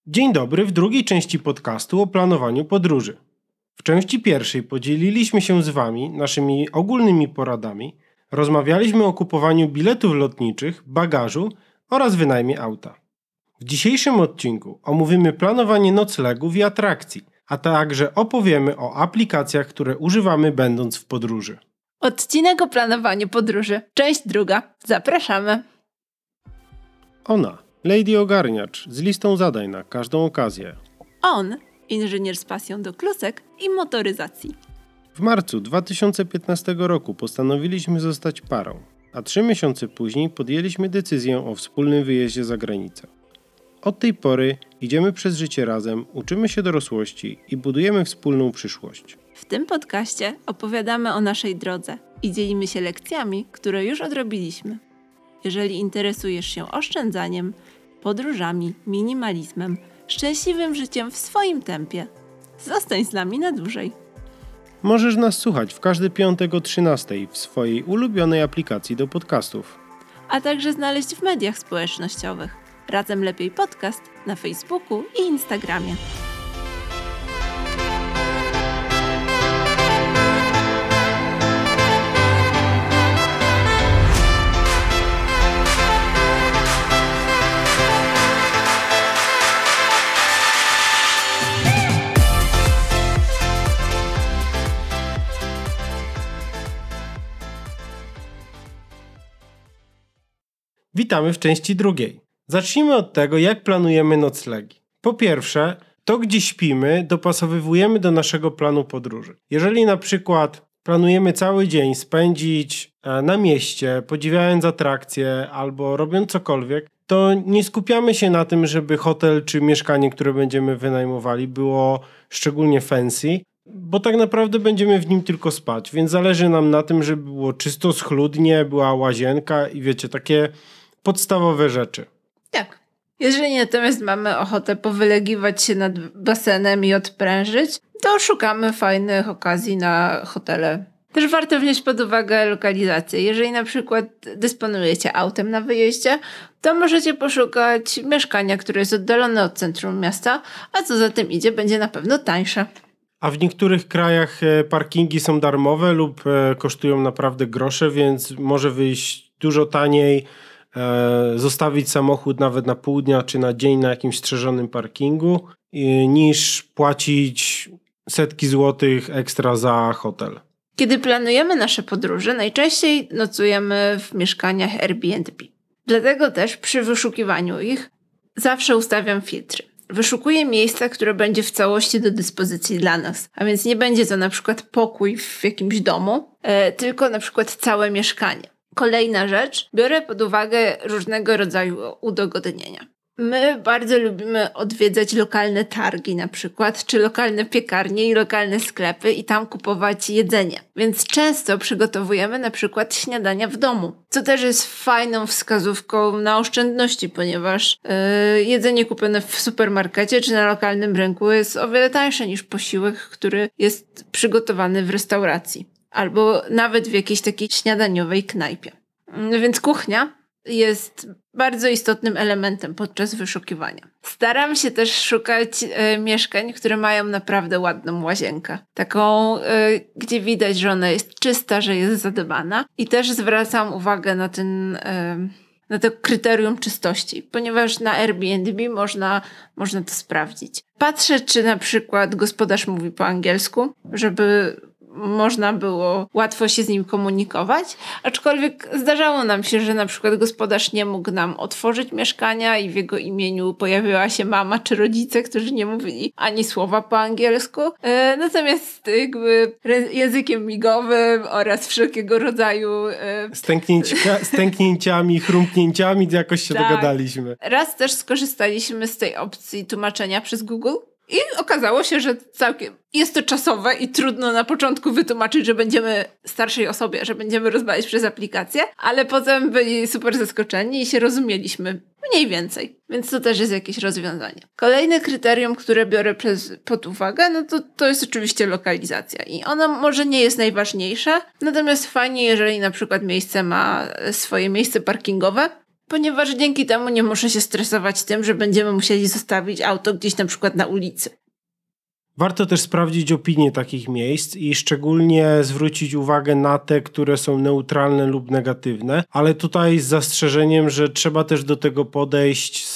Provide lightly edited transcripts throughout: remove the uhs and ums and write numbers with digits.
Dzień dobry w drugiej części podcastu o planowaniu podróży. W części pierwszej podzieliliśmy się z Wami naszymi ogólnymi poradami, rozmawialiśmy o kupowaniu biletów lotniczych, bagażu oraz wynajmie auta. W dzisiejszym odcinku omówimy planowanie noclegów i atrakcji, a także opowiemy o aplikacjach, które używamy będąc w podróży. Odcinek o planowaniu podróży. Część druga. Zapraszamy. Ona, Lady Ogarniacz, z listą zadań na każdą okazję. On, inżynier z pasją do klusek i motoryzacji. W marcu 2015 roku postanowiliśmy zostać parą, a 3 miesiące później podjęliśmy decyzję o wspólnym wyjeździe za granicę. Od tej pory idziemy przez życie razem, uczymy się dorosłości i budujemy wspólną przyszłość. W tym podcaście opowiadamy o naszej drodze i dzielimy się lekcjami, które już odrobiliśmy. Jeżeli interesujesz się oszczędzaniem, podróżami, minimalizmem, szczęśliwym życiem w swoim tempie, zostań z nami na dłużej. Możesz nas słuchać w każdy piątek o 13:00 w swojej ulubionej aplikacji do podcastów. A także znaleźć w mediach społecznościowych. Razem Lepiej Podcast na Facebooku i Instagramie. Witamy w części drugiej. Zacznijmy od tego, jak planujemy noclegi. Po pierwsze, to gdzie śpimy dopasowywujemy do naszego planu podróży. Jeżeli na przykład planujemy cały dzień spędzić na mieście, podziwiając atrakcje albo robiąc cokolwiek, to nie skupiamy się na tym, żeby hotel czy mieszkanie, które będziemy wynajmowali, było szczególnie fancy, bo tak naprawdę będziemy w nim tylko spać, więc zależy nam na tym, żeby było czysto, schludnie, była łazienka i wiecie, takie podstawowe rzeczy. Tak. Jeżeli natomiast mamy ochotę powylegiwać się nad basenem i odprężyć, to szukamy fajnych okazji na hotele. Też warto wziąć pod uwagę lokalizację. Jeżeli na przykład dysponujecie autem na wyjeździe, to możecie poszukać mieszkania, które jest oddalone od centrum miasta, a co za tym idzie, będzie na pewno tańsze. A w niektórych krajach parkingi są darmowe lub kosztują naprawdę grosze, więc może wyjść dużo taniej zostawić samochód nawet na pół dnia czy na dzień na jakimś strzeżonym parkingu niż płacić setki złotych ekstra za hotel. Kiedy planujemy nasze podróże, najczęściej nocujemy w mieszkaniach Airbnb. Dlatego też przy wyszukiwaniu ich zawsze ustawiam filtry. Wyszukuję miejsca, które będzie w całości do dyspozycji dla nas. A więc nie będzie to na przykład pokój w jakimś domu, tylko na przykład całe mieszkanie. Kolejna rzecz, biorę pod uwagę różnego rodzaju udogodnienia. My bardzo lubimy odwiedzać lokalne targi na przykład, czy lokalne piekarnie i lokalne sklepy i tam kupować jedzenie. Więc często przygotowujemy na przykład śniadania w domu, co też jest fajną wskazówką na oszczędności, ponieważ jedzenie kupione w supermarkecie czy na lokalnym rynku jest o wiele tańsze niż posiłek, który jest przygotowany w restauracji. Albo nawet w jakiejś takiej śniadaniowej knajpie. Więc kuchnia jest bardzo istotnym elementem podczas wyszukiwania. Staram się też szukać mieszkań, które mają naprawdę ładną łazienkę. Taką, gdzie widać, że ona jest czysta, że jest zadbana. I też zwracam uwagę na to kryterium czystości, ponieważ na Airbnb można to sprawdzić. Patrzę, czy na przykład gospodarz mówi po angielsku, żeby można było łatwo się z nim komunikować, aczkolwiek zdarzało nam się, że na przykład gospodarz nie mógł nam otworzyć mieszkania i w jego imieniu pojawiła się mama czy rodzice, którzy nie mówili ani słowa po angielsku. Natomiast jakby językiem migowym oraz wszelkiego rodzaju stęknięciami, chrumknięciami jakoś się dogadaliśmy. Raz też skorzystaliśmy z tej opcji tłumaczenia przez Google. I okazało się, że całkiem jest to czasowe i trudno na początku wytłumaczyć, że będziemy starszej osobie, że będziemy rozmawiać przez aplikację, ale potem byli super zaskoczeni i się rozumieliśmy mniej więcej. Więc to też jest jakieś rozwiązanie. Kolejne kryterium, które biorę pod uwagę, no to jest oczywiście lokalizacja. I ona może nie jest najważniejsza, natomiast fajnie, jeżeli na przykład miejsce ma swoje miejsce parkingowe, ponieważ dzięki temu nie muszę się stresować tym, że będziemy musieli zostawić auto gdzieś na przykład na ulicy. Warto też sprawdzić opinie takich miejsc i szczególnie zwrócić uwagę na te, które są neutralne lub negatywne, ale tutaj z zastrzeżeniem, że trzeba też do tego podejść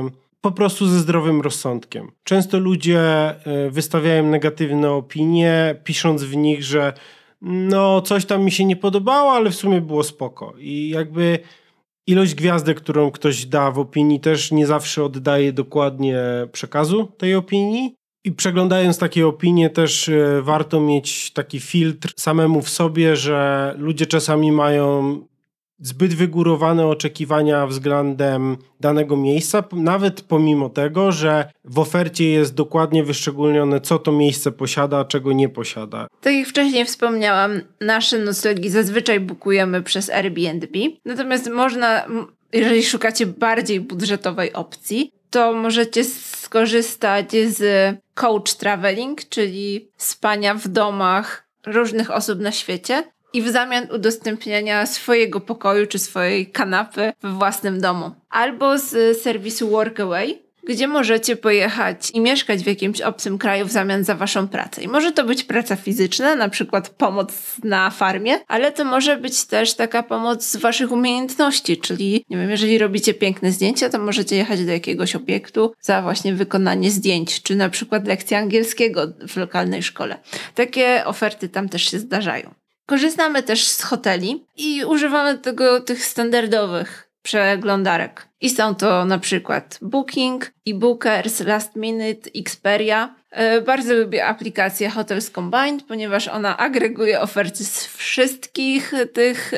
po prostu ze zdrowym rozsądkiem. Często ludzie wystawiają negatywne opinie, pisząc w nich, że no coś tam mi się nie podobało, ale w sumie było spoko. I jakby ilość gwiazdek, którą ktoś da w opinii, też nie zawsze oddaje dokładnie przekazu tej opinii. I przeglądając takie opinie też warto mieć taki filtr samemu w sobie, że ludzie czasami mają zbyt wygórowane oczekiwania względem danego miejsca, nawet pomimo tego, że w ofercie jest dokładnie wyszczególnione, co to miejsce posiada, a czego nie posiada. Tak jak wcześniej wspomniałam, nasze noclegi zazwyczaj bukujemy przez Airbnb, natomiast można, jeżeli szukacie bardziej budżetowej opcji, to możecie skorzystać z coach traveling, czyli spania w domach różnych osób na świecie i w zamian udostępniania swojego pokoju czy swojej kanapy we własnym domu. Albo z serwisu Workaway, gdzie możecie pojechać i mieszkać w jakimś obcym kraju w zamian za waszą pracę. I może to być praca fizyczna, na przykład pomoc na farmie, ale to może być też taka pomoc z waszych umiejętności, czyli nie wiem, jeżeli robicie piękne zdjęcia, to możecie jechać do jakiegoś obiektu za właśnie wykonanie zdjęć, czy na przykład lekcję angielskiego w lokalnej szkole. Takie oferty tam też się zdarzają. Korzystamy też z hoteli i używamy tych standardowych przeglądarek. I są to na przykład Booking, eBookers, Last Minute, Expedia. Bardzo lubię aplikację Hotels Combined, ponieważ ona agreguje oferty z wszystkich tych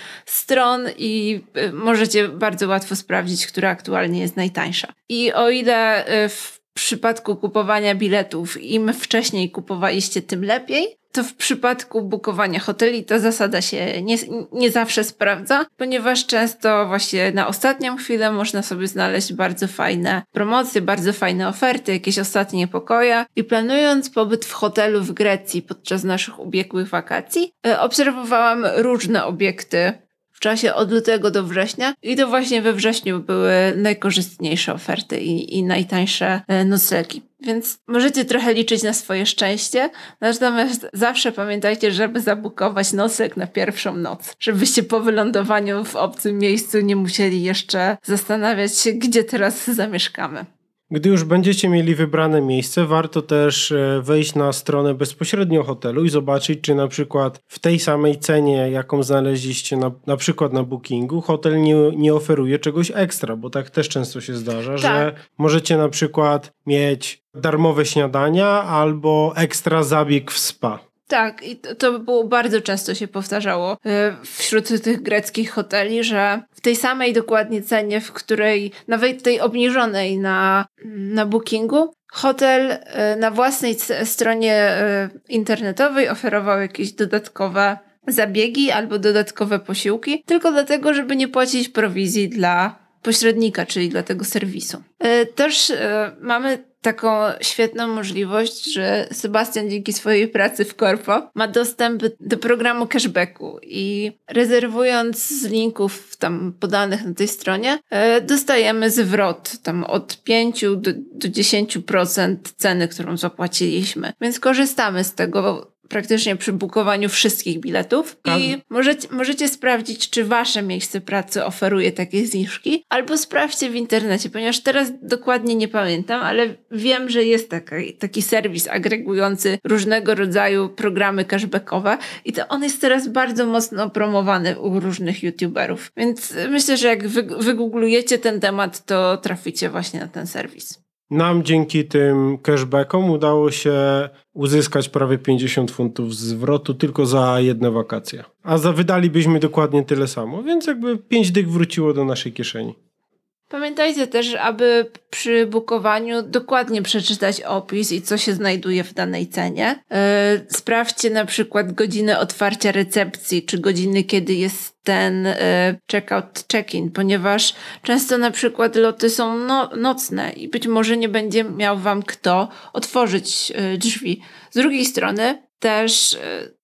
stron i możecie bardzo łatwo sprawdzić, która aktualnie jest najtańsza. I o ile w przypadku kupowania biletów im wcześniej kupowaliście, tym lepiej, to w przypadku bukowania hoteli ta zasada się nie zawsze sprawdza, ponieważ często właśnie na ostatnią chwilę można sobie znaleźć bardzo fajne promocje, bardzo fajne oferty, jakieś ostatnie pokoje i planując pobyt w hotelu w Grecji podczas naszych ubiegłych wakacji, obserwowałam różne obiekty w czasie od lutego do września i to właśnie we wrześniu były najkorzystniejsze oferty i najtańsze noclegi. Więc możecie trochę liczyć na swoje szczęście, natomiast zawsze pamiętajcie, żeby zabukować nocleg na pierwszą noc, żebyście po wylądowaniu w obcym miejscu nie musieli jeszcze zastanawiać się, gdzie teraz zamieszkamy. Gdy już będziecie mieli wybrane miejsce, warto też wejść na stronę bezpośrednio hotelu i zobaczyć, czy na przykład w tej samej cenie, jaką znaleźliście na przykład na Bookingu, hotel nie oferuje czegoś ekstra, bo tak też często się zdarza, tak, że możecie na przykład mieć darmowe śniadania albo ekstra zabieg w spa. Tak, i to było bardzo często się powtarzało wśród tych greckich hoteli, że w tej samej dokładnie cenie, w której, nawet tej obniżonej na Bookingu, hotel na własnej stronie internetowej oferował jakieś dodatkowe zabiegi albo dodatkowe posiłki, tylko dlatego, żeby nie płacić prowizji dla pośrednika, czyli dla tego serwisu. Też mamy taką świetną możliwość, że Sebastian dzięki swojej pracy w Corpo ma dostęp do programu cashbacku i rezerwując z linków tam podanych na tej stronie dostajemy zwrot tam od 5 do 10% ceny, którą zapłaciliśmy. Więc korzystamy z tego praktycznie przy bukowaniu wszystkich biletów i możecie sprawdzić, czy wasze miejsce pracy oferuje takie zniżki, albo sprawdźcie w internecie, ponieważ teraz dokładnie nie pamiętam, ale wiem, że jest taki serwis agregujący różnego rodzaju programy cashbackowe i to on jest teraz bardzo mocno promowany u różnych youtuberów, więc myślę, że jak wygooglujecie ten temat, to traficie właśnie na ten serwis. Nam dzięki tym cashbackom udało się uzyskać prawie 50 funtów zwrotu tylko za jedne wakacje. A wydalibyśmy dokładnie tyle samo, więc jakby 5 dych wróciło do naszej kieszeni. Pamiętajcie też, aby przy bukowaniu dokładnie przeczytać opis i co się znajduje w danej cenie. Sprawdźcie na przykład godziny otwarcia recepcji, czy godziny, kiedy jest ten check-out, check-in, ponieważ często na przykład loty są nocne i być może nie będzie miał wam kto otworzyć drzwi. Z drugiej strony też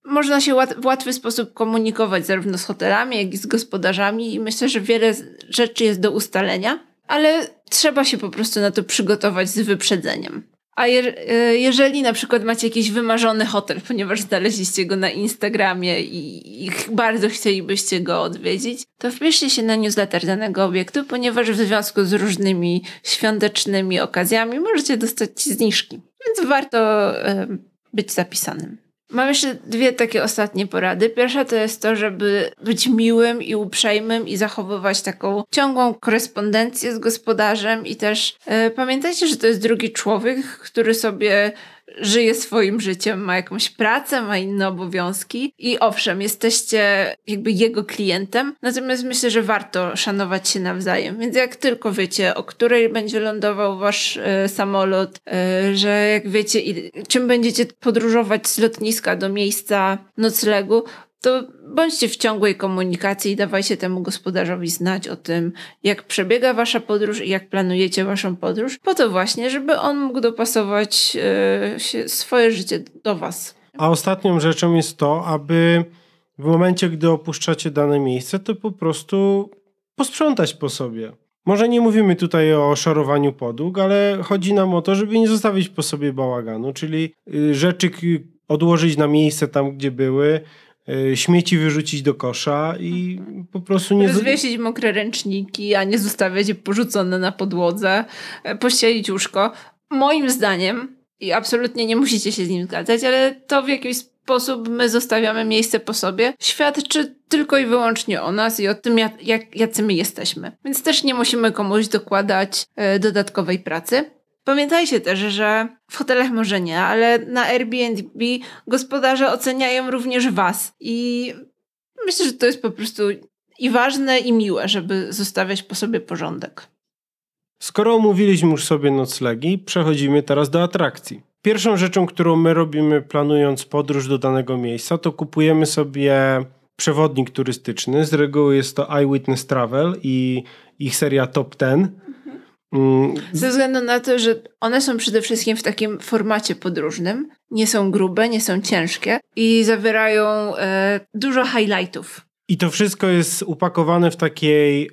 można się w łatwy sposób komunikować zarówno z hotelami, jak i z gospodarzami i myślę, że wiele rzeczy jest do ustalenia, ale trzeba się po prostu na to przygotować z wyprzedzeniem. A jeżeli na przykład macie jakiś wymarzony hotel, ponieważ znaleźliście go na Instagramie i bardzo chcielibyście go odwiedzić, to wpiszcie się na newsletter danego obiektu, ponieważ w związku z różnymi świątecznymi okazjami możecie dostać zniżki. Więc warto być zapisanym. Mam jeszcze 2 takie ostatnie porady. Pierwsza to jest to, żeby być miłym i uprzejmym i zachowywać taką ciągłą korespondencję z gospodarzem i też pamiętajcie, że to jest drugi człowiek, który sobie żyje swoim życiem, ma jakąś pracę, ma inne obowiązki i owszem, jesteście jakby jego klientem, natomiast myślę, że warto szanować się nawzajem, więc jak tylko wiecie, o której będzie lądował wasz samolot, że jak wiecie, czym będziecie podróżować z lotniska do miejsca noclegu, to bądźcie w ciągłej komunikacji i dawajcie temu gospodarzowi znać o tym, jak przebiega wasza podróż i jak planujecie waszą podróż, po to właśnie, żeby on mógł dopasować swoje życie do was. A ostatnią rzeczą jest to, aby w momencie, gdy opuszczacie dane miejsce, to po prostu posprzątać po sobie. Może nie mówimy tutaj o szorowaniu podłóg, ale chodzi nam o to, żeby nie zostawić po sobie bałaganu, czyli rzeczy odłożyć na miejsce tam, gdzie były, śmieci wyrzucić do kosza i po prostu nie... Rozwiesić mokre ręczniki, a nie zostawiać je porzucone na podłodze, pościelić łóżko. Moim zdaniem, i absolutnie nie musicie się z nim zgadzać, ale to w jakiś sposób my zostawiamy miejsce po sobie, świadczy tylko i wyłącznie o nas i o tym, jacy my jesteśmy. Więc też nie musimy komuś dokładać dodatkowej pracy. Pamiętajcie też, że w hotelach może nie, ale na Airbnb gospodarze oceniają również was i myślę, że to jest po prostu i ważne, i miłe, żeby zostawiać po sobie porządek. Skoro omówiliśmy już sobie noclegi, przechodzimy teraz do atrakcji. Pierwszą rzeczą, którą my robimy planując podróż do danego miejsca, to kupujemy sobie przewodnik turystyczny. Z reguły jest to Eyewitness Travel i ich seria Top 10. Ze względu na to, że one są przede wszystkim w takim formacie podróżnym. Nie są grube, nie są ciężkie i zawierają dużo highlightów. I to wszystko jest upakowane w takiej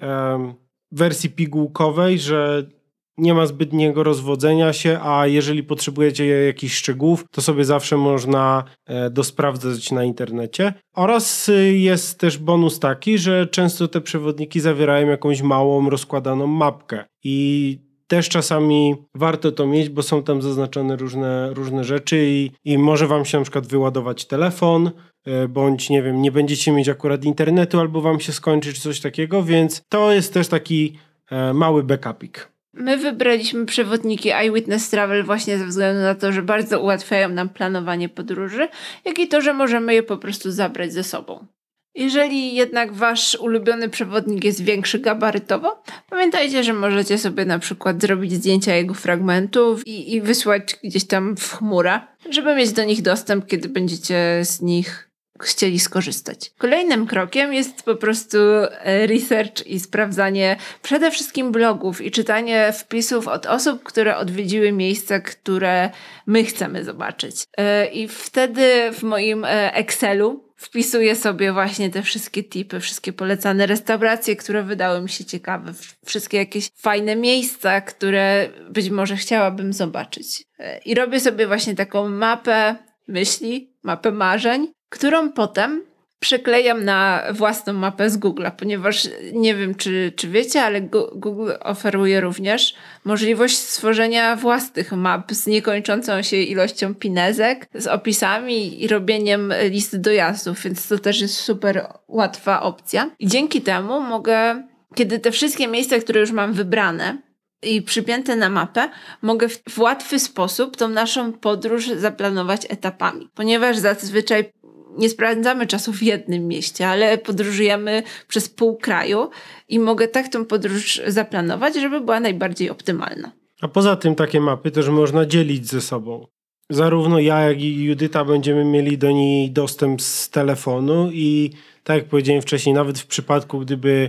wersji pigułkowej, że nie ma zbytniego rozwodzenia się, a jeżeli potrzebujecie jakichś szczegółów, to sobie zawsze można dosprawdzać na internecie. Oraz jest też bonus taki, że często te przewodniki zawierają jakąś małą, rozkładaną mapkę i też czasami warto to mieć, bo są tam zaznaczone różne rzeczy i może wam się na przykład wyładować telefon, bądź nie wiem, nie będziecie mieć akurat internetu albo wam się skończy czy coś takiego, więc to jest też taki mały backupik. My wybraliśmy przewodniki Eyewitness Travel właśnie ze względu na to, że bardzo ułatwiają nam planowanie podróży, jak i to, że możemy je po prostu zabrać ze sobą. Jeżeli jednak wasz ulubiony przewodnik jest większy gabarytowo, pamiętajcie, że możecie sobie na przykład zrobić zdjęcia jego fragmentów i wysłać gdzieś tam w chmurę, żeby mieć do nich dostęp, kiedy będziecie z nich chcieli skorzystać. Kolejnym krokiem jest po prostu research i sprawdzanie przede wszystkim blogów i czytanie wpisów od osób, które odwiedziły miejsca, które my chcemy zobaczyć. I wtedy w moim Excelu wpisuję sobie właśnie te wszystkie tipy, wszystkie polecane restauracje, które wydały mi się ciekawe, wszystkie jakieś fajne miejsca, które być może chciałabym zobaczyć. I robię sobie właśnie taką mapę myśli, mapę marzeń, którą potem przyklejam na własną mapę z Google'a, ponieważ nie wiem, czy wiecie, ale Google oferuje również możliwość stworzenia własnych map z niekończącą się ilością pinezek, z opisami i robieniem list dojazdów, więc to też jest super łatwa opcja. I dzięki temu mogę, kiedy te wszystkie miejsca, które już mam wybrane i przypięte na mapę, mogę w łatwy sposób tą naszą podróż zaplanować etapami, ponieważ zazwyczaj nie spędzamy czasu w jednym mieście, ale podróżujemy przez pół kraju i mogę tak tą podróż zaplanować, żeby była najbardziej optymalna. A poza tym takie mapy też można dzielić ze sobą. Zarówno ja, jak i Judyta będziemy mieli do niej dostęp z telefonu i tak jak powiedziałem wcześniej, nawet w przypadku, gdyby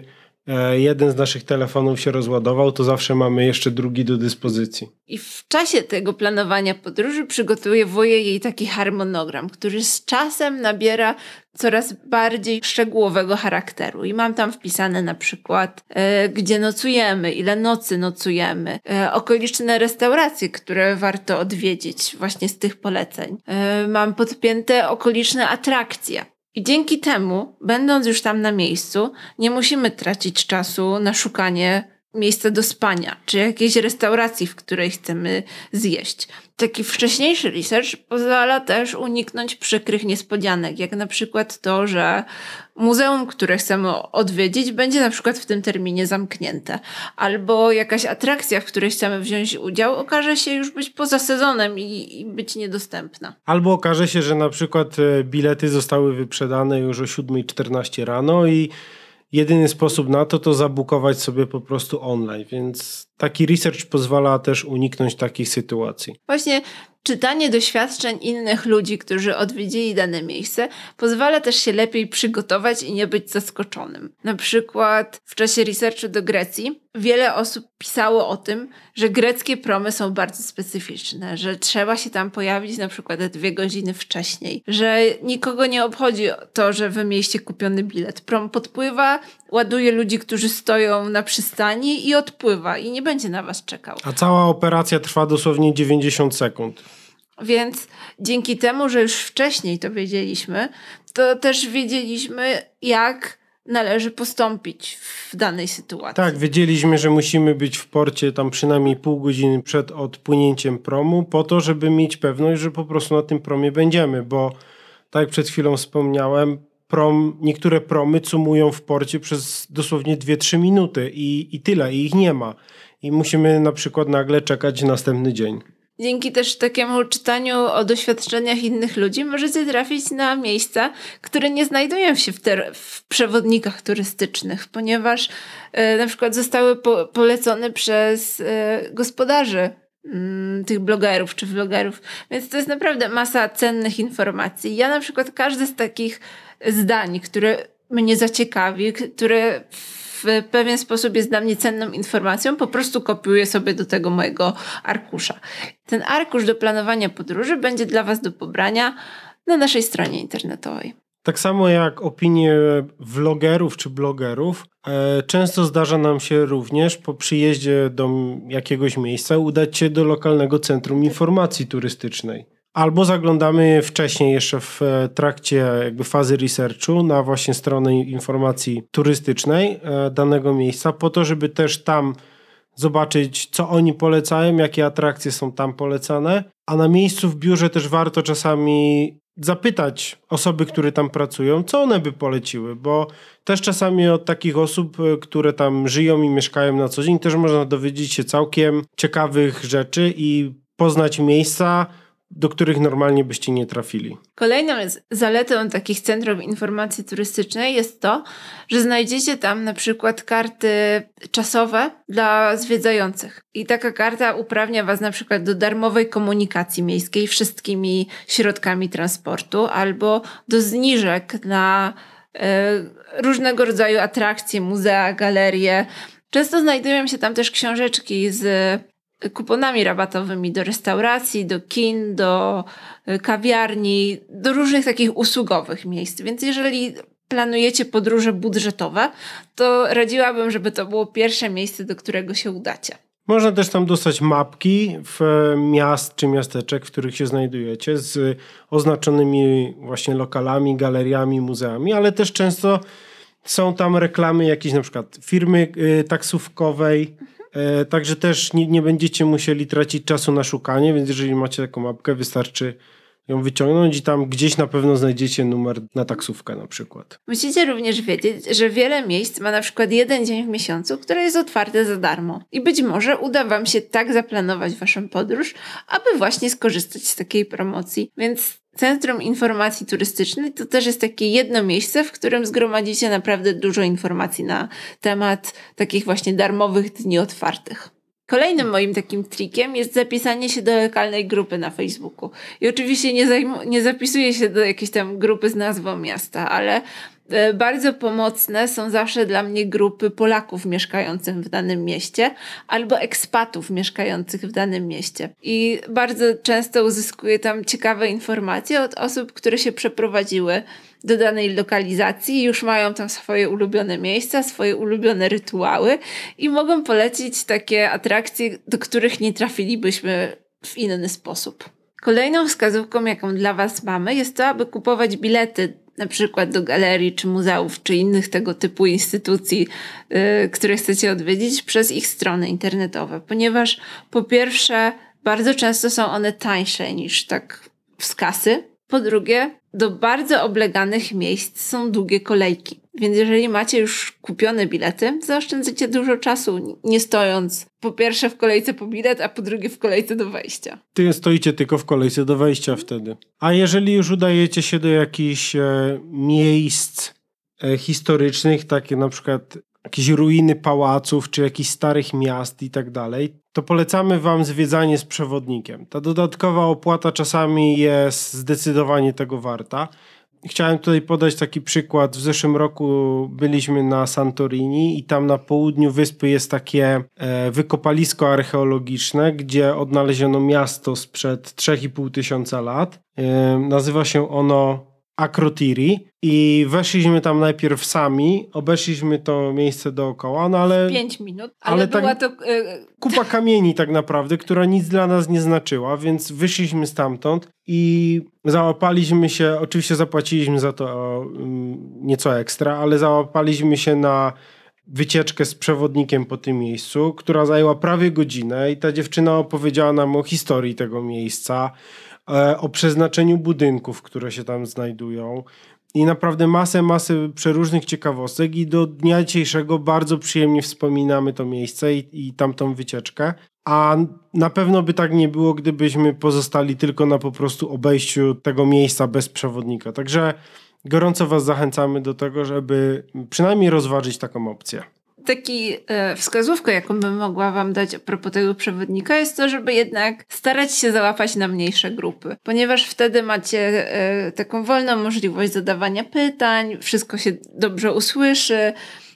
jeden z naszych telefonów się rozładował, to zawsze mamy jeszcze drugi do dyspozycji. I w czasie tego planowania podróży przygotowuję jej taki harmonogram, który z czasem nabiera coraz bardziej szczegółowego charakteru. I mam tam wpisane na przykład, gdzie nocujemy, ile nocy nocujemy, okoliczne restauracje, które warto odwiedzić właśnie z tych poleceń. Mam podpięte okoliczne atrakcje. I dzięki temu, będąc już tam na miejscu, nie musimy tracić czasu na szukanie miejsca do spania, czy jakiejś restauracji, w której chcemy zjeść. Taki wcześniejszy research pozwala też uniknąć przykrych niespodzianek, jak na przykład to, że muzeum, które chcemy odwiedzić, będzie na przykład w tym terminie zamknięte, albo jakaś atrakcja, w której chcemy wziąć udział, okaże się już być poza sezonem i być niedostępna. Albo okaże się, że na przykład bilety zostały wyprzedane już o 7:14 rano i jedyny sposób na to zabukować sobie po prostu online, więc taki research pozwala też uniknąć takich sytuacji. Właśnie czytanie doświadczeń innych ludzi, którzy odwiedzili dane miejsce, pozwala też się lepiej przygotować i nie być zaskoczonym. Na przykład w czasie researchu do Grecji wiele osób pisało o tym, że greckie promy są bardzo specyficzne, że trzeba się tam pojawić na przykład 2 godziny wcześniej, że nikogo nie obchodzi to, że wy mieliście kupiony bilet. Prom podpływa, ładuje ludzi, którzy stoją na przystani i odpływa i nie będzie na was czekał. A cała operacja trwa dosłownie 90 sekund. Więc dzięki temu, że już wcześniej to wiedzieliśmy, to też wiedzieliśmy, jak należy postąpić w danej sytuacji. Tak, wiedzieliśmy, że musimy być w porcie tam przynajmniej pół godziny przed odpłynięciem promu, po to, żeby mieć pewność, że po prostu na tym promie będziemy, bo tak jak przed chwilą wspomniałem, niektóre promy cumują w porcie przez dosłownie 2-3 minuty i tyle, i ich nie ma. I musimy na przykład nagle czekać następny dzień. Dzięki też takiemu czytaniu o doświadczeniach innych ludzi możecie trafić na miejsca, które nie znajdują się w przewodnikach turystycznych, ponieważ na przykład zostały polecone przez gospodarzy tych blogerów czy vlogerów. Więc to jest naprawdę masa cennych informacji. Ja na przykład każde z takich zdań, które mnie zaciekawi, które w pewien sposób jest dla mnie cenną informacją, po prostu kopiuję sobie do tego mojego arkusza. Ten arkusz do planowania podróży będzie dla was do pobrania na naszej stronie internetowej. Tak samo jak opinie vlogerów czy blogerów, często zdarza nam się również po przyjeździe do jakiegoś miejsca udać się do lokalnego centrum informacji turystycznej. Albo zaglądamy wcześniej jeszcze w trakcie jakby fazy researchu na właśnie stronę informacji turystycznej danego miejsca po to, żeby też tam zobaczyć, co oni polecają, jakie atrakcje są tam polecane, a na miejscu w biurze też warto czasami zapytać osoby, które tam pracują, co one by poleciły, bo też czasami od takich osób, które tam żyją i mieszkają na co dzień, też można dowiedzieć się całkiem ciekawych rzeczy i poznać miejsca, do których normalnie byście nie trafili. Kolejną zaletą takich centrum informacji turystycznej jest to, że znajdziecie tam na przykład karty czasowe dla zwiedzających. I taka karta uprawnia was na przykład do darmowej komunikacji miejskiej wszystkimi środkami transportu albo do zniżek na różnego rodzaju atrakcje, muzea, galerie. Często znajdują się tam też książeczki z kuponami rabatowymi do restauracji, do kin, do kawiarni, do różnych takich usługowych miejsc. Więc jeżeli planujecie podróże budżetowe, to radziłabym, żeby to było pierwsze miejsce, do którego się udacie. Można też tam dostać mapki miast czy miasteczek, w których się znajdujecie z oznaczonymi właśnie lokalami, galeriami, muzeami, ale też często są tam reklamy jakiejś na przykład firmy taksówkowej, także też nie będziecie musieli tracić czasu na szukanie, więc jeżeli macie taką mapkę, wystarczy ją wyciągnąć i tam gdzieś na pewno znajdziecie numer na taksówkę na przykład. Musicie również wiedzieć, że wiele miejsc ma na przykład 1 dzień w miesiącu, który jest otwarte za darmo. I być może uda wam się tak zaplanować waszą podróż, aby właśnie skorzystać z takiej promocji. Więc Centrum Informacji Turystycznej to też jest takie jedno miejsce, w którym zgromadzicie naprawdę dużo informacji na temat takich właśnie darmowych dni otwartych. Kolejnym moim takim trikiem jest zapisanie się do lokalnej grupy na Facebooku. I oczywiście nie zapisuję się do jakiejś tam grupy z nazwą miasta, ale Bardzo pomocne są zawsze dla mnie grupy Polaków mieszkających w danym mieście albo ekspatów mieszkających w danym mieście. I bardzo często uzyskuję tam ciekawe informacje od osób, które się przeprowadziły do danej lokalizacji, już mają tam swoje ulubione miejsca, swoje ulubione rytuały i mogą polecić takie atrakcje, do których nie trafilibyśmy w inny sposób. Kolejną wskazówką, jaką dla Was mamy, jest to, aby kupować bilety na przykład do galerii, czy muzeów, czy innych tego typu instytucji, które chcecie odwiedzić przez ich strony internetowe. Ponieważ po pierwsze, bardzo często są one tańsze niż tak z kasy. Po drugie, do bardzo obleganych miejsc są długie kolejki. Więc jeżeli macie już kupione bilety, zaoszczędzicie dużo czasu, nie stojąc po pierwsze w kolejce po bilet, a po drugie w kolejce do wejścia. Ty stoicie tylko w kolejce do wejścia wtedy. A jeżeli już udajecie się do jakichś miejsc historycznych, takie na przykład jakieś ruiny pałaców, czy jakichś starych miast i tak dalej, to polecamy Wam zwiedzanie z przewodnikiem. Ta dodatkowa opłata czasami jest zdecydowanie tego warta. Chciałem tutaj podać taki przykład. W zeszłym roku byliśmy na Santorini i tam na południu wyspy jest takie wykopalisko archeologiczne, gdzie odnaleziono miasto sprzed 3,5 tysiąca lat. Nazywa się ono Akrotiri i weszliśmy tam najpierw sami, obeszliśmy to miejsce dookoła, no ale... 5 minut, ale była to... Kupa kamieni tak naprawdę, która nic dla nas nie znaczyła, więc wyszliśmy stamtąd i załapaliśmy się, oczywiście zapłaciliśmy za to nieco ekstra, ale załapaliśmy się na wycieczkę z przewodnikiem po tym miejscu, która zajęła prawie godzinę i ta dziewczyna opowiedziała nam o historii tego miejsca, o przeznaczeniu budynków, które się tam znajdują i naprawdę masę przeróżnych ciekawostek i do dnia dzisiejszego bardzo przyjemnie wspominamy to miejsce i tamtą wycieczkę, a na pewno by tak nie było, gdybyśmy pozostali tylko na po prostu obejściu tego miejsca bez przewodnika. Także gorąco Was zachęcamy do tego, żeby przynajmniej rozważyć taką opcję. Taki wskazówkę, jaką bym mogła Wam dać a propos tego przewodnika, jest to, żeby jednak starać się załapać na mniejsze grupy, ponieważ wtedy macie taką wolną możliwość zadawania pytań, wszystko się dobrze usłyszy,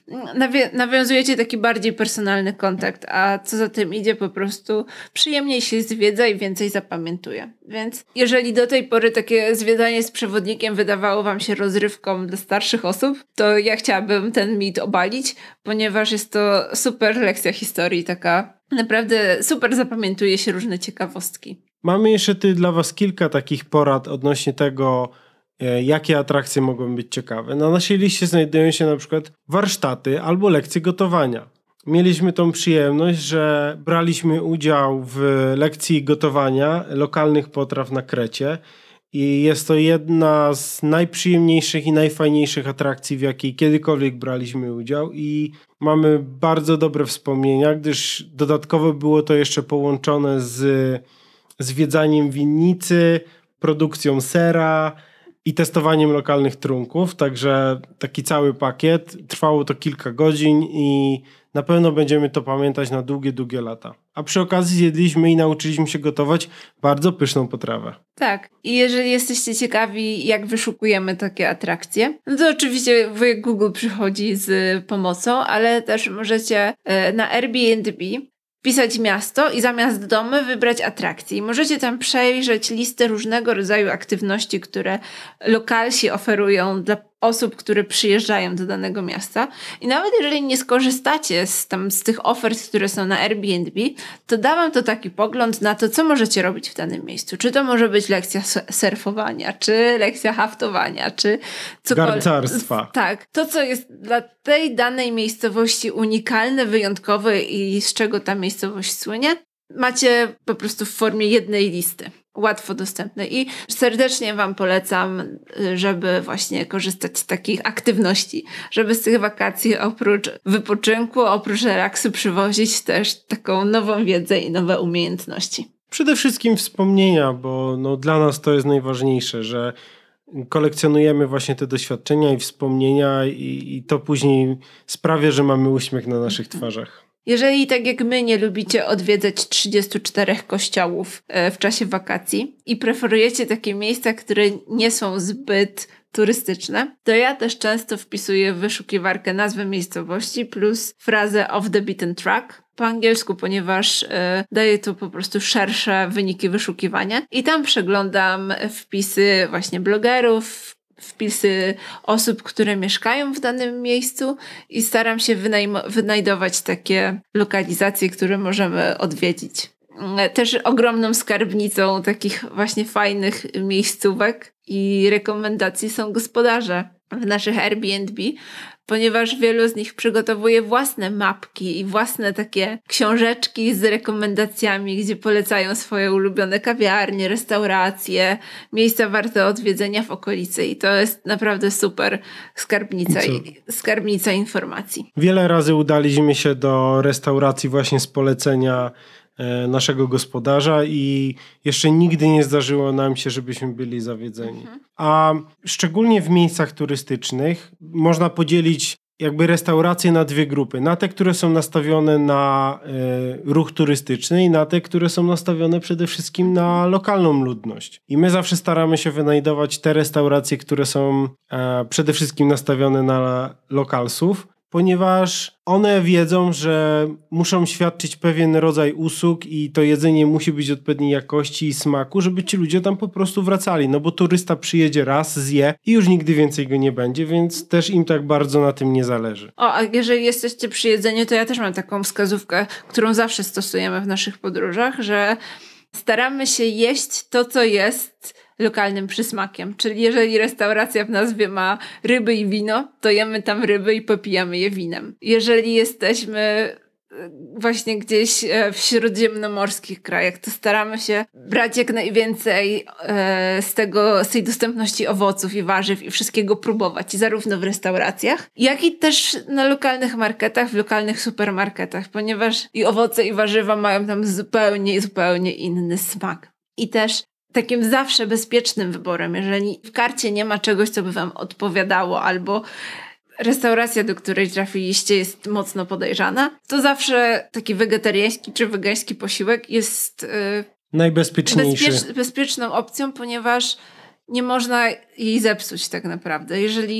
nawiązujecie taki bardziej personalny kontakt, a co za tym idzie, po prostu przyjemniej się zwiedza i więcej zapamiętuje. Więc jeżeli do tej pory takie zwiedzanie z przewodnikiem wydawało Wam się rozrywką dla starszych osób, to ja chciałabym ten mit obalić, ponieważ jest to super lekcja historii, taka naprawdę super zapamiętuje się różne ciekawostki. Mamy jeszcze dla Was kilka takich porad odnośnie tego, jakie atrakcje mogą być ciekawe. Na naszej liście znajdują się na przykład warsztaty albo lekcje gotowania. Mieliśmy tą przyjemność, że braliśmy udział w lekcji gotowania lokalnych potraw na Krecie i jest to jedna z najprzyjemniejszych i najfajniejszych atrakcji, w jakiej kiedykolwiek braliśmy udział i mamy bardzo dobre wspomnienia, gdyż dodatkowo było to jeszcze połączone z zwiedzaniem winnicy, produkcją sera i testowaniem lokalnych trunków, także taki cały pakiet. Trwało to kilka godzin i na pewno będziemy to pamiętać na długie lata. A przy okazji zjedliśmy i nauczyliśmy się gotować bardzo pyszną potrawę. Tak. I jeżeli jesteście ciekawi, jak wyszukujemy takie atrakcje, no to oczywiście wujek Google przychodzi z pomocą, ale też możecie na Airbnb wpisać miasto i zamiast domy wybrać atrakcje. I możecie tam przejrzeć listę różnego rodzaju aktywności, które lokalsi oferują dla osób, które przyjeżdżają do danego miasta. I nawet jeżeli nie skorzystacie z tych ofert, które są na Airbnb, to da wam to taki pogląd na to, co możecie robić w danym miejscu. Czy to może być lekcja surfowania, czy lekcja haftowania, czy cokolwiek. Garncarstwa. Tak. To, co jest dla tej danej miejscowości unikalne, wyjątkowe i z czego ta miejscowość słynie, macie po prostu w formie jednej listy. Łatwo dostępne i serdecznie Wam polecam, żeby właśnie korzystać z takich aktywności, żeby z tych wakacji oprócz wypoczynku, oprócz relaksu przywozić też taką nową wiedzę i nowe umiejętności. Przede wszystkim wspomnienia, bo dla nas to jest najważniejsze, że kolekcjonujemy właśnie te doświadczenia i wspomnienia i to później sprawia, że mamy uśmiech na naszych twarzach. Jeżeli tak jak my nie lubicie odwiedzać 34 kościołów w czasie wakacji i preferujecie takie miejsca, które nie są zbyt turystyczne, to ja też często wpisuję w wyszukiwarkę nazwę miejscowości plus frazę off the beaten track po angielsku, ponieważ daje to po prostu szersze wyniki wyszukiwania i tam przeglądam wpisy właśnie blogerów, wpisy osób, które mieszkają w danym miejscu i staram się wynajdować takie lokalizacje, które możemy odwiedzić. Też ogromną skarbnicą takich właśnie fajnych miejscówek i rekomendacji są gospodarze w naszych Airbnb, ponieważ wielu z nich przygotowuje własne mapki i własne takie książeczki z rekomendacjami, gdzie polecają swoje ulubione kawiarnie, restauracje, miejsca warte odwiedzenia w okolicy i to jest naprawdę super skarbnica informacji. Wiele razy udaliśmy się do restauracji właśnie z polecenia naszego gospodarza i jeszcze nigdy nie zdarzyło nam się, żebyśmy byli zawiedzeni. A szczególnie w miejscach turystycznych można podzielić jakby restauracje na dwie grupy. Na te, które są nastawione na ruch turystyczny i na te, które są nastawione przede wszystkim na lokalną ludność. I my zawsze staramy się wynajdować te restauracje, które są przede wszystkim nastawione na lokalsów, ponieważ one wiedzą, że muszą świadczyć pewien rodzaj usług i to jedzenie musi być odpowiedniej jakości i smaku, żeby ci ludzie tam po prostu wracali, no bo turysta przyjedzie raz, zje i już nigdy więcej go nie będzie, więc też im tak bardzo na tym nie zależy. A jeżeli jesteście przy jedzeniu, to ja też mam taką wskazówkę, którą zawsze stosujemy w naszych podróżach, że staramy się jeść to, co jest lokalnym przysmakiem. Czyli jeżeli restauracja w nazwie ma ryby i wino, to jemy tam ryby i popijamy je winem. Jeżeli jesteśmy właśnie gdzieś w śródziemnomorskich krajach, to staramy się brać jak najwięcej z tej dostępności owoców i warzyw i wszystkiego próbować, zarówno w restauracjach, jak i też na lokalnych marketach, w lokalnych supermarketach, ponieważ i owoce i warzywa mają tam zupełnie inny smak. I też takim zawsze bezpiecznym wyborem, jeżeli w karcie nie ma czegoś, co by wam odpowiadało, albo restauracja, do której trafiliście, jest mocno podejrzana, to zawsze taki wegetariański czy wegański posiłek jest najbezpieczniejszy. Bezpieczną opcją, ponieważ nie można jej zepsuć tak naprawdę.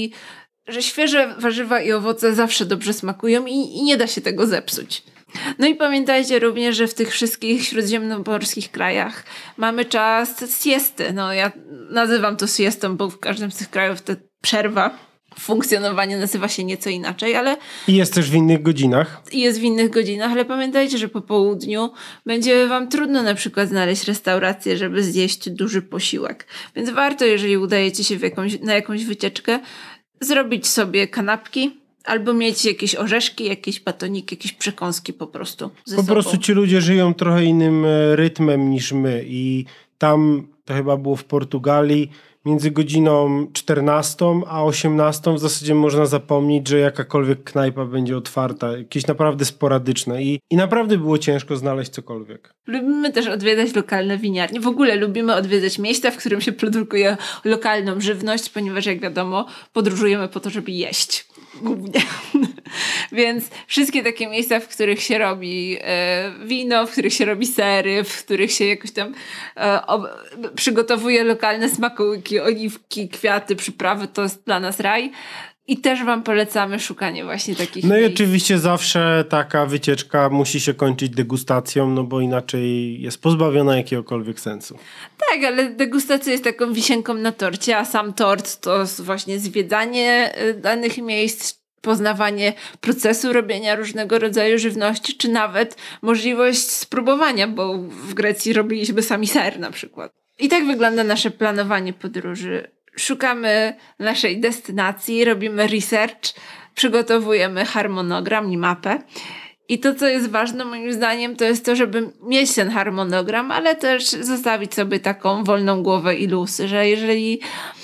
Że świeże warzywa i owoce zawsze dobrze smakują i nie da się tego zepsuć. No i pamiętajcie również, że w tych wszystkich śródziemnomorskich krajach mamy czas siesty. No ja nazywam to siestą, bo w każdym z tych krajów ta przerwa funkcjonowanie nazywa się nieco inaczej, ale... I jest też w innych godzinach. Jest w innych godzinach, ale pamiętajcie, że po południu będzie wam trudno na przykład znaleźć restaurację, żeby zjeść duży posiłek. Więc warto, jeżeli udajecie się na jakąś wycieczkę, zrobić sobie kanapki, albo mieć jakieś orzeszki, jakieś batoniki, jakieś przekąski po prostu ze sobą. Po prostu ci ludzie żyją trochę innym rytmem niż my i tam, to chyba było w Portugalii, między godziną 14 a 18 w zasadzie można zapomnieć, że jakakolwiek knajpa będzie otwarta, jakieś naprawdę sporadyczne i naprawdę było ciężko znaleźć cokolwiek. Lubimy też odwiedzać lokalne winiarnie. W ogóle lubimy odwiedzać miejsca, w którym się produkuje lokalną żywność, ponieważ jak wiadomo, podróżujemy po to, żeby jeść. Głównie. Więc wszystkie takie miejsca, w których się robi wino, w których się robi sery, w których się jakoś tam przygotowuje lokalne smakołyki, oliwki, kwiaty, przyprawy, to jest dla nas raj. I też wam polecamy szukanie właśnie takich miejsc. No i oczywiście zawsze taka wycieczka musi się kończyć degustacją, no bo inaczej jest pozbawiona jakiegokolwiek sensu. Tak, ale degustacja jest taką wisienką na torcie, a sam tort to właśnie zwiedzanie danych miejsc, poznawanie procesu robienia różnego rodzaju żywności, czy nawet możliwość spróbowania, bo w Grecji robiliśmy sami ser na przykład. I tak wygląda nasze planowanie podróży. Szukamy naszej destynacji, robimy research, przygotowujemy harmonogram i mapę. I to, co jest ważne moim zdaniem, to jest to, żeby mieć ten harmonogram, ale też zostawić sobie taką wolną głowę i luz, że jeżeli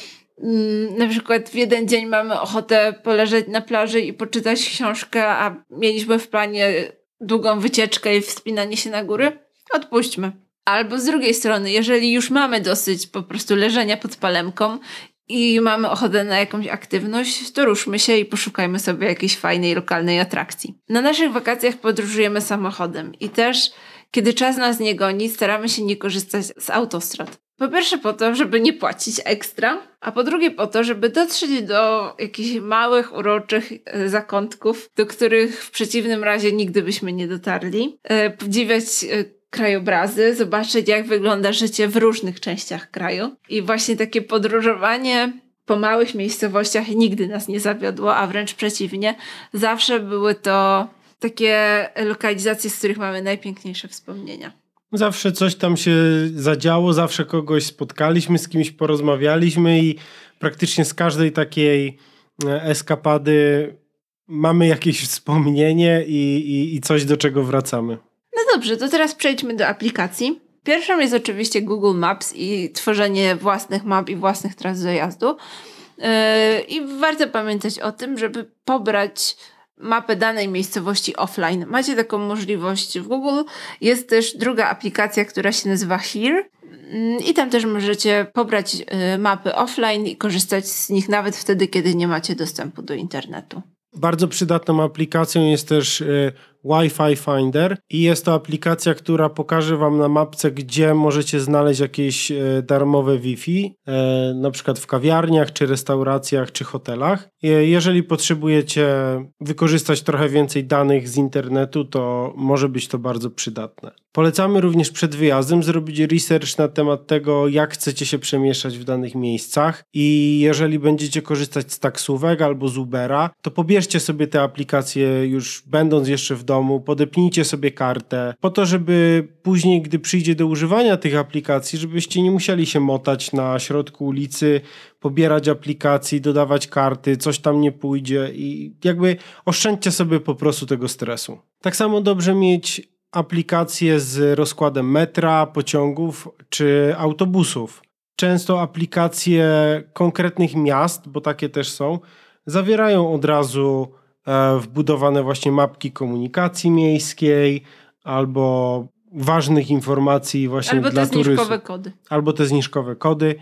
na przykład w jeden dzień mamy ochotę poleżeć na plaży i poczytać książkę, a mieliśmy w planie długą wycieczkę i wspinanie się na góry, odpuśćmy. Albo z drugiej strony, jeżeli już mamy dosyć po prostu leżenia pod palemką i mamy ochotę na jakąś aktywność, to ruszmy się i poszukajmy sobie jakiejś fajnej, lokalnej atrakcji. Na naszych wakacjach podróżujemy samochodem i też, kiedy czas nas nie goni, staramy się nie korzystać z autostrad. Po pierwsze po to, żeby nie płacić ekstra, a po drugie po to, żeby dotrzeć do jakichś małych, uroczych zakątków, do których w przeciwnym razie nigdy byśmy nie dotarli. Podziwiać krajobrazy, zobaczyć jak wygląda życie w różnych częściach kraju. I właśnie takie podróżowanie po małych miejscowościach nigdy nas nie zawiodło, a wręcz przeciwnie. Zawsze były to takie lokalizacje, z których mamy najpiękniejsze wspomnienia. Zawsze coś tam się zadziało, zawsze kogoś spotkaliśmy, z kimś porozmawialiśmy i praktycznie z każdej takiej eskapady mamy jakieś wspomnienie i coś, do czego wracamy. No dobrze, to teraz przejdźmy do aplikacji. Pierwszą jest oczywiście Google Maps i tworzenie własnych map i własnych tras dojazdu. I warto pamiętać o tym, żeby pobrać mapę danej miejscowości offline. Macie taką możliwość w Google. Jest też druga aplikacja, która się nazywa Here i tam też możecie pobrać mapy offline i korzystać z nich nawet wtedy, kiedy nie macie dostępu do internetu. Bardzo przydatną aplikacją jest też Wi-Fi Finder i jest to aplikacja, która pokaże wam na mapce, gdzie możecie znaleźć jakieś darmowe Wi-Fi, na przykład w kawiarniach, czy restauracjach, czy hotelach. Jeżeli potrzebujecie wykorzystać trochę więcej danych z internetu, to może być to bardzo przydatne. Polecamy również przed wyjazdem zrobić research na temat tego, jak chcecie się przemieszczać w danych miejscach i jeżeli będziecie korzystać z taksówek albo z Ubera, to pobierzcie sobie te aplikacje już będąc jeszcze w domu, podepnijcie sobie kartę po to, żeby później, gdy przyjdzie do używania tych aplikacji, żebyście nie musieli się motać na środku ulicy, pobierać aplikacji, dodawać karty, coś tam nie pójdzie i jakby oszczędźcie sobie po prostu tego stresu. Tak samo dobrze mieć aplikacje z rozkładem metra, pociągów czy autobusów. Często aplikacje konkretnych miast, bo takie też są, zawierają od razu wbudowane właśnie mapki komunikacji miejskiej albo ważnych informacji właśnie albo dla turystów. Zniżkowe kody. Albo te zniżkowe kody.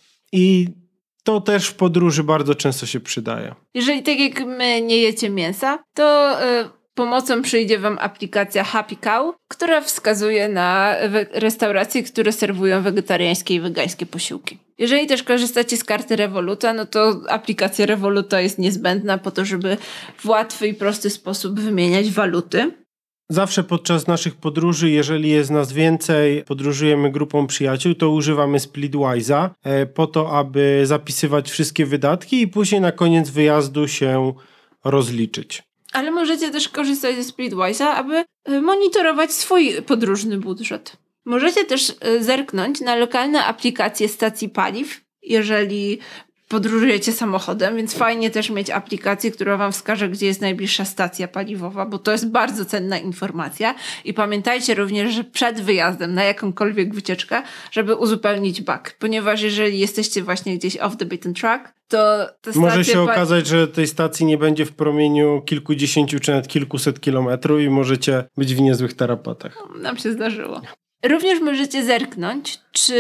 I to też w podróży bardzo często się przydaje. Jeżeli tak jak my nie jecie mięsa, to pomocą przyjdzie wam aplikacja Happy Cow, która wskazuje na restauracje, które serwują wegetariańskie i wegańskie posiłki. Jeżeli też korzystacie z karty Revoluta, no to aplikacja Revoluta jest niezbędna po to, żeby w łatwy i prosty sposób wymieniać waluty. Zawsze podczas naszych podróży, jeżeli jest nas więcej, podróżujemy grupą przyjaciół, to używamy Splitwise'a po to, aby zapisywać wszystkie wydatki i później na koniec wyjazdu się rozliczyć. Ale możecie też korzystać ze Splitwise'a, aby monitorować swój podróżny budżet. Możecie też zerknąć na lokalne aplikacje stacji paliw, jeżeli podróżujecie samochodem, więc fajnie też mieć aplikację, która wam wskaże, gdzie jest najbliższa stacja paliwowa, bo to jest bardzo cenna informacja. I pamiętajcie również, że przed wyjazdem na jakąkolwiek wycieczkę, żeby uzupełnić bak, ponieważ jeżeli jesteście właśnie gdzieś off the beaten track, to te może się okazać, że tej stacji nie będzie w promieniu kilkudziesięciu czy nawet kilkuset kilometrów i możecie być w niezłych tarapatach. Nam się zdarzyło. Również możecie zerknąć, czy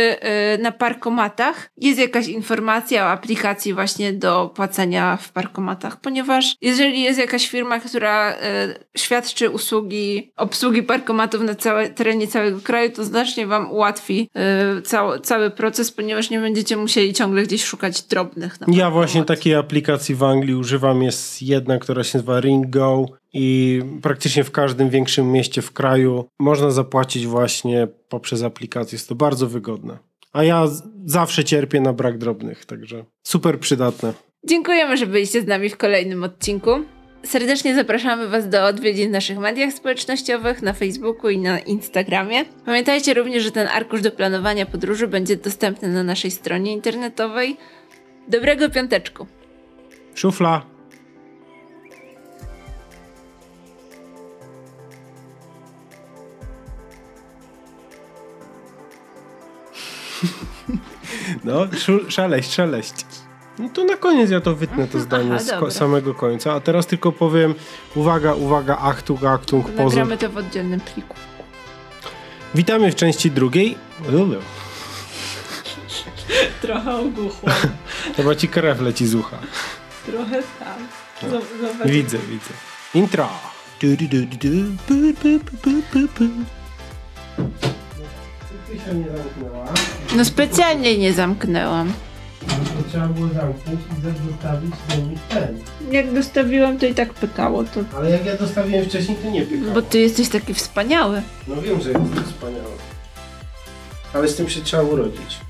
na parkomatach jest jakaś informacja o aplikacji właśnie do płacenia w parkomatach, ponieważ jeżeli jest jakaś firma, która świadczy usługi obsługi parkomatów na terenie całego kraju, to znacznie wam ułatwi cały proces, ponieważ nie będziecie musieli ciągle gdzieś szukać drobnych. Ja właśnie takiej aplikacji w Anglii używam. Jest jedna, która się nazywa Ringo i praktycznie w każdym większym mieście w kraju można zapłacić właśnie poprzez aplikację. Jest to bardzo wygodne. A ja zawsze cierpię na brak drobnych, także super przydatne. Dziękujemy, że byliście z nami w kolejnym odcinku. Serdecznie zapraszamy Was do odwiedzin w naszych mediach społecznościowych, na Facebooku i na Instagramie. Pamiętajcie również, że ten arkusz do planowania podróży będzie dostępny na naszej stronie internetowej. Dobrego piąteczku. Szufla. No, szaleść. No to na koniec ja to wytnę, to zdanie z samego końca. A teraz tylko powiem, uwaga, Achtung, pozor. Nagramy to w oddzielnym pliku. Witamy w części drugiej. Trochę ogłuchłam. Chyba ci krew leci z ucha. Trochę tam. No. Widzę. Intro. ty się nie zamknęła? No specjalnie nie zamknęłam. To trzeba było zamknąć i zostawić zamiast ten. Jak dostawiłam, to i tak pykało. To... Ale jak ja dostawiłem wcześniej, to nie pykało. Bo ty jesteś taki wspaniały. No wiem, że jestem wspaniały. Ale z tym się trzeba urodzić.